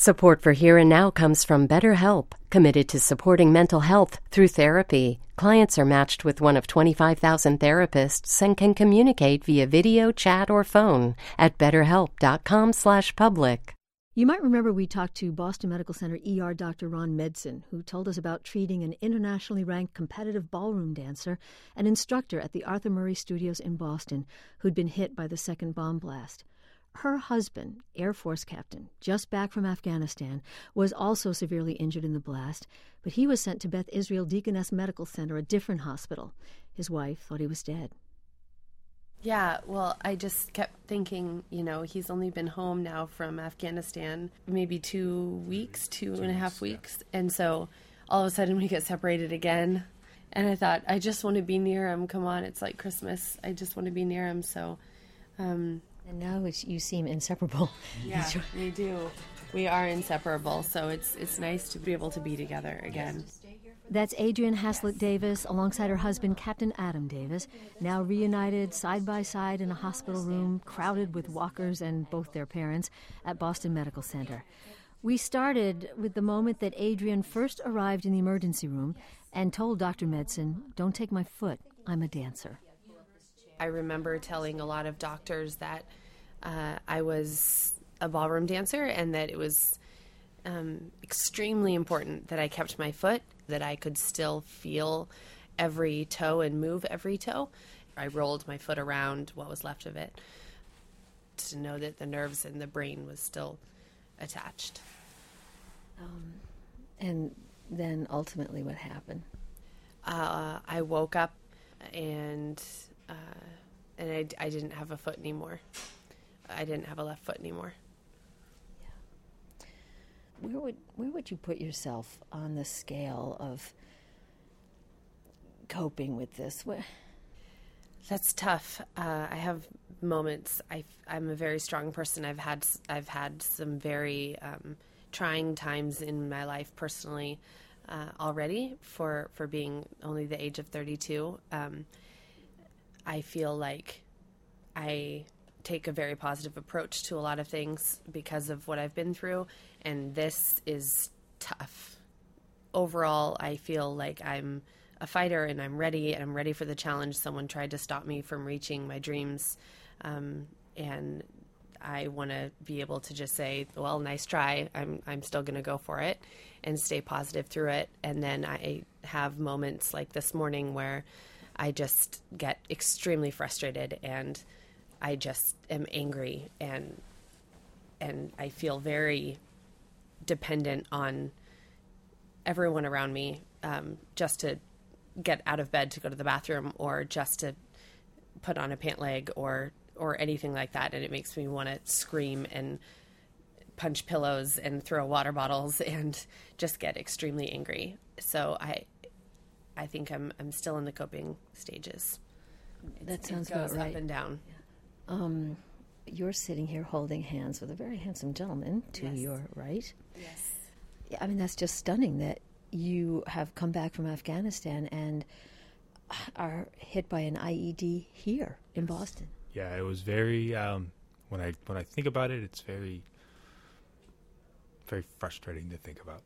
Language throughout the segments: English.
Support for Here and Now comes from BetterHelp, committed to supporting mental health through therapy. Clients are matched with one of 25,000 therapists and can communicate via video, chat, or phone at betterhelp.com/public. You might remember we talked to Boston Medical Center ER Dr. Ron Medson, who told us about treating an internationally ranked competitive ballroom dancer and instructor at the Arthur Murray Studios in Boston who'd been hit by the second bomb blast. Her husband, Air Force captain, just back from Afghanistan, was also severely injured in the blast, but he was sent to Beth Israel Deaconess Medical Center, a different hospital. His wife thought he was dead. Yeah, well, I just kept thinking, he's only been home now from Afghanistan maybe 2 weeks, two and a half weeks. Yeah. And so all of a sudden we get separated again. And I thought, I just want to be near him. Come on, it's like Christmas. I just want to be near him. So, and now you seem inseparable. Yeah, we do. We are inseparable. So it's nice to be able to be together again. That's Adrienne Haslett Davis alongside her husband, Captain Adam Davis, now reunited side by side in a hospital room crowded with walkers and both their parents at Boston Medical Center. We started with the moment that Adrienne first arrived in the emergency room and told Dr. Medson, "Don't take my foot, I'm a dancer." I remember telling a lot of doctors that I was a ballroom dancer and that it was extremely important that I kept my foot, that I could still feel every toe and move every toe. I rolled my foot around what was left of it to know that the nerves in the brain was still attached. And then ultimately what happened? I woke up and I didn't have a foot anymore. I didn't have a left foot anymore. Where would you put yourself on the scale of coping with this? That's tough. I have moments. I'm a very strong person. I've had some very trying times in my life personally already for being only the age of 32. I feel like I take a very positive approach to a lot of things because of what I've been through, and this is tough. Overall, I feel like I'm a fighter and I'm ready for the challenge. Someone tried to stop me from reaching my dreams, and I want to be able to just say, well, nice try. I'm still going to go for it and stay positive through it. And then I have moments like this morning where I just get extremely frustrated and I just am angry and I feel very dependent on everyone around me just to get out of bed to go to the bathroom or just to put on a pant leg or anything like that. And it makes me want to scream and punch pillows and throw water bottles and just get extremely angry. So I think I'm still in the coping stages. That sounds about right. Up and down. You're sitting here holding hands with a very handsome gentleman to your right. Yes. I mean, that's just stunning that you have come back from Afghanistan and are hit by an IED here in Boston. Yeah, it was very, when I think about it, it's very, very frustrating to think about.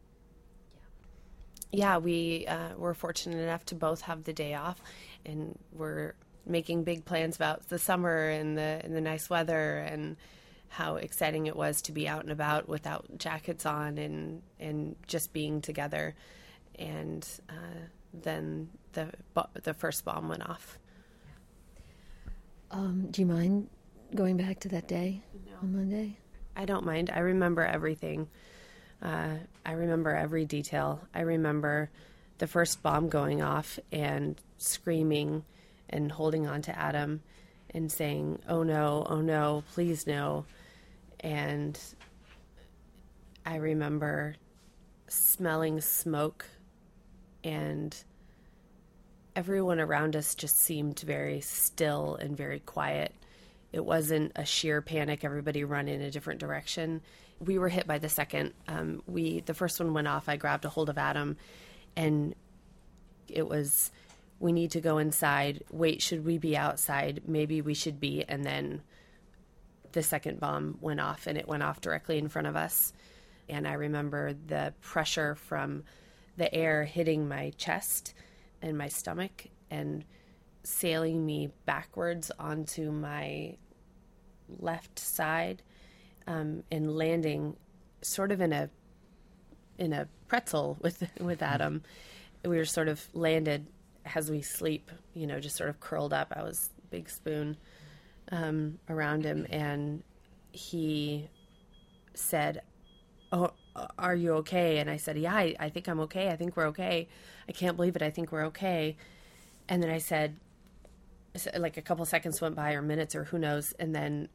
Yeah, we were fortunate enough to both have the day off, and we're making big plans about the summer and the nice weather and how exciting it was to be out and about without jackets on and just being together. And then the first bomb went off. Do you mind going back to that day on Monday? I don't mind. I remember everything. I remember every detail. I remember the first bomb going off and screaming and holding on to Adam and saying, oh no, please no. And I remember smelling smoke, and everyone around us just seemed very still and very quiet. It wasn't a sheer panic, everybody run in a different direction. We were hit by the second. The first one went off. I grabbed a hold of Adam, and it was, we need to go inside. Wait, should we be outside? Maybe we should be. And then the second bomb went off, and it went off directly in front of us. And I remember the pressure from the air hitting my chest and my stomach and sailing me backwards onto my left side, and landing sort of in a pretzel with Adam. We were sort of landed as we sleep, just sort of curled up. I was big spoon around him, and he said, "Oh, are you okay?" And I said, "Yeah, I think I'm okay. I think we're okay. I can't believe it. I think we're okay." And then I said, like a couple seconds went by, or minutes, or who knows. And then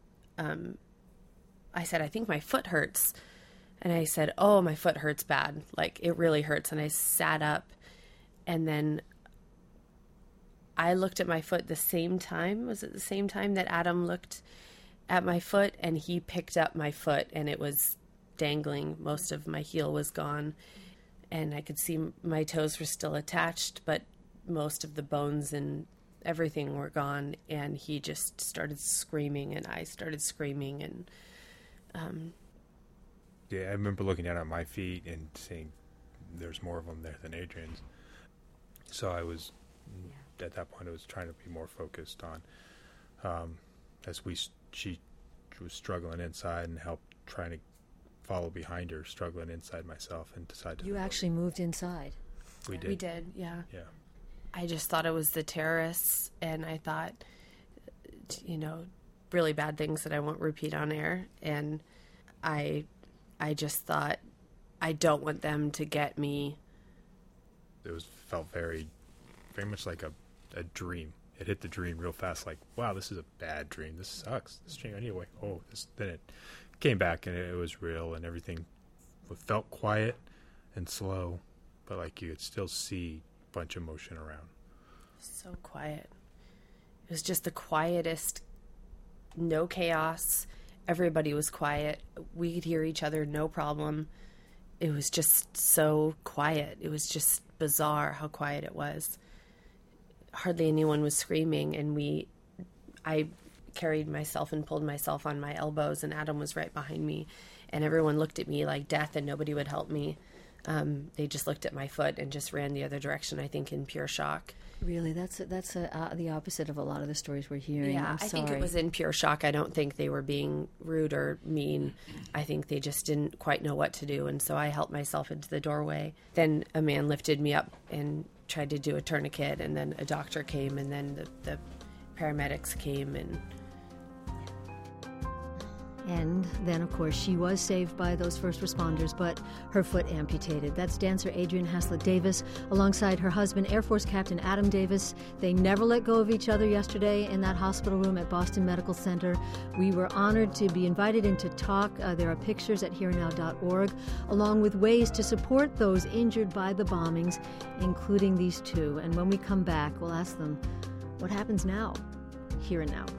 I said, "I think my foot hurts." And I said, "Oh, my foot hurts bad. Like, it really hurts." And I sat up, and then I looked at my foot the same time. Was it the same time that Adam looked at my foot? And he picked up my foot, and it was dangling. Most of my heel was gone, and I could see my toes were still attached, but most of the bones and everything were gone. And he just started screaming, and I started screaming, and yeah, I remember looking down at my feet and seeing there's more of them there than Adrian's. So I was, at that point, I was trying to be more focused on, as she was struggling inside, and helped trying to follow behind her, struggling inside myself, and decided to... You actually moved inside. We did. We did, yeah. Yeah. I just thought it was the terrorists, and I thought, really bad things that I won't repeat on air. And I just thought, I don't want them to get me. It felt very, very much like a dream. It hit the dream real fast, like, wow, this is a bad dream. This sucks. This dream, anyway. Oh, then it came back, and it was real, and everything felt quiet and slow, but like you could still see a bunch of motion around. So quiet. It was just the quietest, no chaos. Everybody was quiet. We could hear each other, no problem. It was just so quiet. It was just bizarre how quiet it was. Hardly anyone was screaming, and I carried myself and pulled myself on my elbows, and Adam was right behind me, and everyone looked at me like death, and nobody would help me. They just looked at my foot and just ran the other direction, I think, in pure shock. Really, that's the opposite of a lot of the stories we're hearing. Yeah, I think it was in pure shock. I don't think they were being rude or mean. I think they just didn't quite know what to do, and so I helped myself into the doorway. Then a man lifted me up and tried to do a tourniquet, and then a doctor came, and then the paramedics came, And then, of course, she was saved by those first responders, but her foot amputated. That's dancer Adrianne Haslett-Davis alongside her husband, Air Force Captain Adam Davis. They never let go of each other yesterday in that hospital room at Boston Medical Center. We were honored to be invited in to talk. There are pictures at herenow.org, along with ways to support those injured by the bombings, including these two. And when we come back, we'll ask them, what happens now? Here and Now.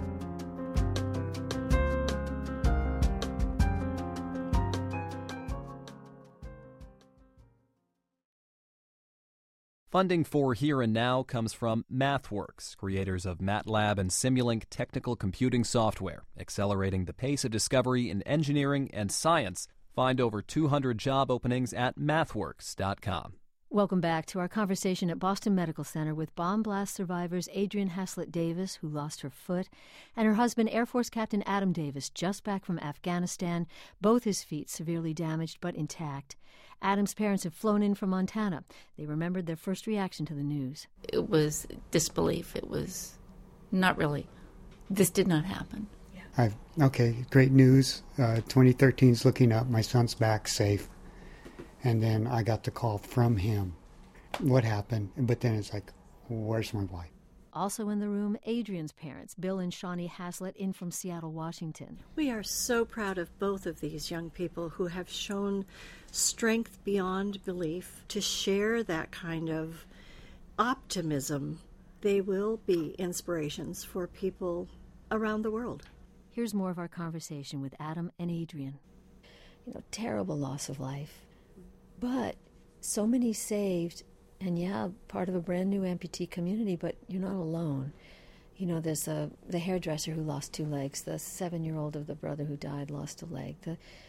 Funding for Here and Now comes from MathWorks, creators of MATLAB and Simulink technical computing software, accelerating the pace of discovery in engineering and science. Find over 200 job openings at mathworks.com. Welcome back to our conversation at Boston Medical Center with bomb blast survivors Adrianne Haslett-Davis, who lost her foot, and her husband, Air Force Captain Adam Davis, just back from Afghanistan, both his feet severely damaged but intact. Adam's parents have flown in from Montana. They remembered their first reaction to the news. It was disbelief. It was not really. This did not happen. Okay, great news. 2013's looking up. My son's back safe. And then I got the call from him. What happened? But then it's like, where's my wife? Also in the room, Adrianne's parents, Bill and Shawnee Haslett, in from Seattle, Washington. We are so proud of both of these young people who have shown strength beyond belief to share that kind of optimism. They will be inspirations for people around the world. Here's more of our conversation with Adam and Adrianne. Terrible loss of life. But so many saved, and part of a brand new amputee community, but you're not alone. There's the hairdresser who lost 2 legs, the 7-year-old of the brother who died lost a leg,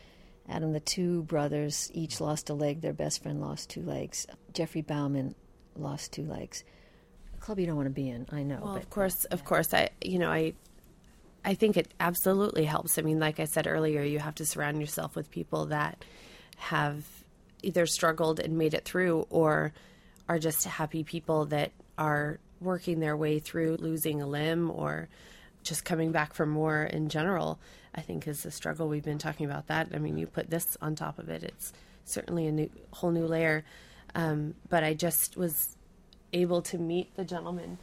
Adam, the two brothers each lost a leg. Their best friend lost 2 legs. Jeffrey Bauman lost 2 legs. A club you don't want to be in, I know. Well, but, of course. I think it absolutely helps. I mean, like I said earlier, you have to surround yourself with people that have either struggled and made it through, or are just happy people that are working their way through losing a limb or just coming back for more in general. I think is the struggle. We've been talking about that. I mean, you put this on top of it, it's certainly a whole new layer. But I just was able to meet the gentleman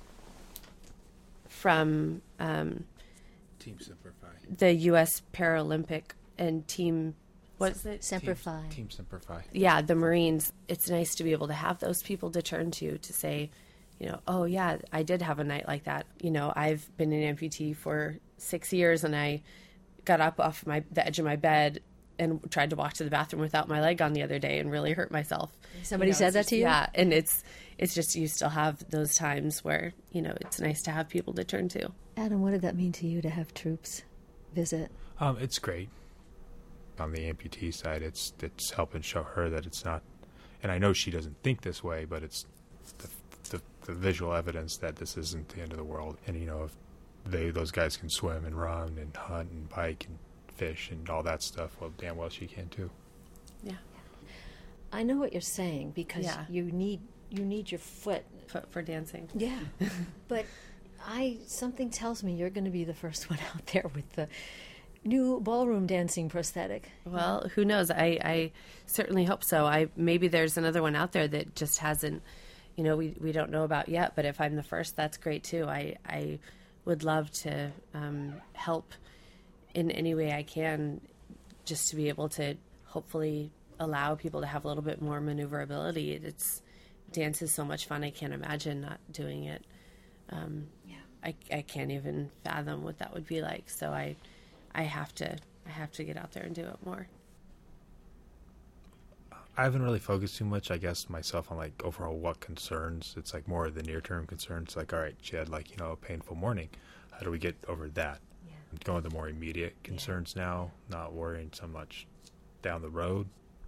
from Team Semper Fi. the U.S. Paralympic and Team, what is it? Semper Fi. Team Semper Fi. Yeah, the Marines. It's nice to be able to have those people to turn to say, oh yeah, I did have a night like that. I've been an amputee for 6 years, and I got up off the edge of my bed and tried to walk to the bathroom without my leg on the other day and really hurt myself. Somebody said that to you? Yeah, and it's just you still have those times where, it's nice to have people to turn to. Adam, what did that mean to you to have troops visit? It's great. On the amputee side, it's helping show her that it's not, and I know she doesn't think this way, but it's the visual evidence that this isn't the end of the world. And if those guys can swim and run and hunt and bike and fish and all that stuff, well, damn well she can too. Yeah, I know what you're saying, because you need your foot for dancing. Yeah, but something tells me you're going to be the first one out there with the new ballroom dancing prosthetic. Well, who knows? I certainly hope so. Maybe there's another one out there that just hasn't, we don't know about yet. But if I'm the first, that's great too. I would love to help in any way I can, just to be able to hopefully allow people to have a little bit more maneuverability. Dance is so much fun. I can't imagine not doing it. I can't even fathom what that would be like. So I have to get out there and do it more. I haven't really focused too much, I guess, myself on overall what concerns. It's more of the near-term concerns. All right, she had a painful morning. How do we get over that? Yeah. I'm going to the more immediate concerns now, not worrying so much down the road.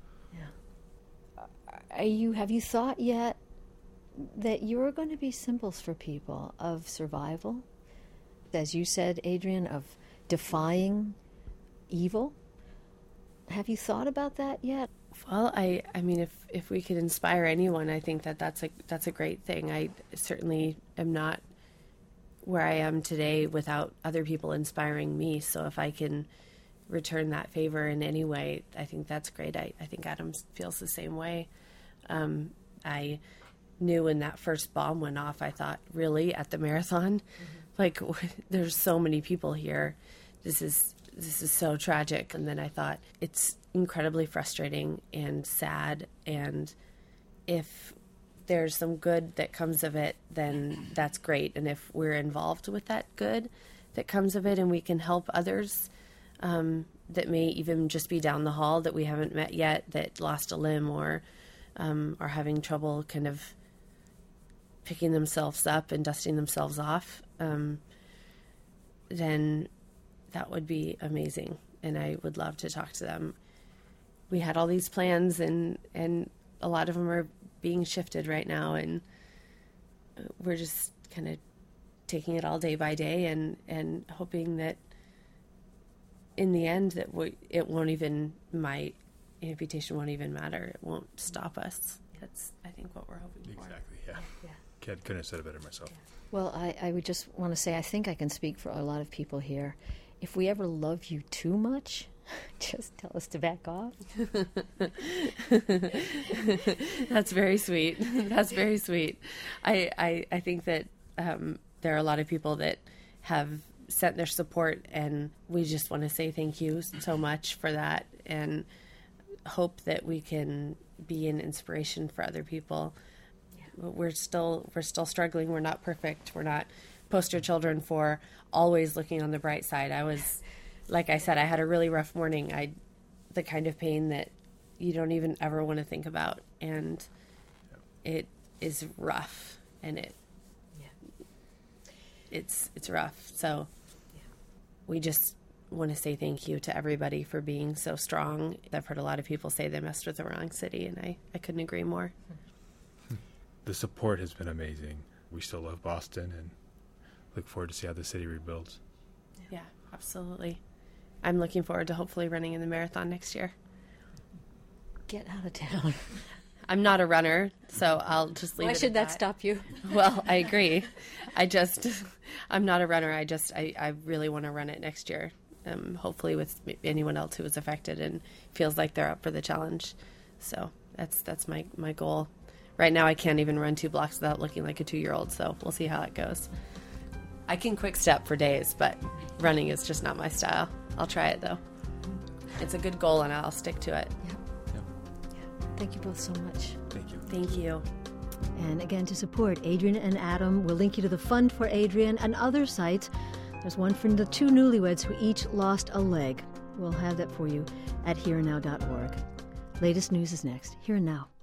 Yeah. Have you thought yet that you're going to be symbols for people of survival? As you said, Adrian, of defying evil? Have you thought about that yet? Well, I mean, if we could inspire anyone, I think that's a great thing. I certainly am not where I am today without other people inspiring me. So if I can return that favor in any way, I think that's great. I think Adam feels the same way. I knew when that first bomb went off, I thought, really, at the marathon? Mm-hmm. There's so many people here. This is so tragic. And then I thought, it's incredibly frustrating and sad, and if there's some good that comes of it, then that's great. And if we're involved with that good that comes of it, and we can help others that may even just be down the hall that we haven't met yet, that lost a limb or are having trouble kind of picking themselves up and dusting themselves off, then that would be amazing. And I would love to talk to them. We had all these plans, and a lot of them are being shifted right now, and we're just kind of taking it all day by day and hoping that in the end that my amputation won't even matter. It won't stop us. That's, I think, what we're hoping for. Exactly, yeah. Couldn't have said it better myself. Yeah. Well, I would just want to say, I think I can speak for a lot of people here. If we ever love you too much, just tell us to back off. That's very sweet. That's very sweet. I think that there are a lot of people that have sent their support, and we just want to say thank you so much for that, and hope that we can be an inspiration for other people. Yeah. We're still struggling. We're not perfect. We're not poster children for always looking on the bright side. Like I said, I had a really rough morning. The kind of pain that you don't even ever want to think about, and it is rough, and it's rough. So we want to say thank you to everybody for being so strong. I've heard a lot of people say they messed with the wrong city, and I couldn't agree more. The support has been amazing. We still love Boston and look forward to see how the city rebuilds. Yeah, absolutely. I'm looking forward to hopefully running in the marathon next year. Get out of town. I'm not a runner, so I'll just leave it Why at should that stop you? Well, I agree. I'm not a runner. I really want to run it next year. Hopefully with anyone else who was affected and feels like they're up for the challenge. So that's my goal. Right now I can't even run 2 blocks without looking like a 2-year-old, so we'll see how it goes. I can quick step for days, but running is just not my style. I'll try it though. It's a good goal and I'll stick to it. Yeah. Thank you both so much. Thank you. Thank you. And again, to support Adrian and Adam, we'll link you to the Fund for Adrian and other sites. There's one for the 2 newlyweds who each lost a leg. We'll have that for you at hereandnow.org. Latest news is next. Here and Now.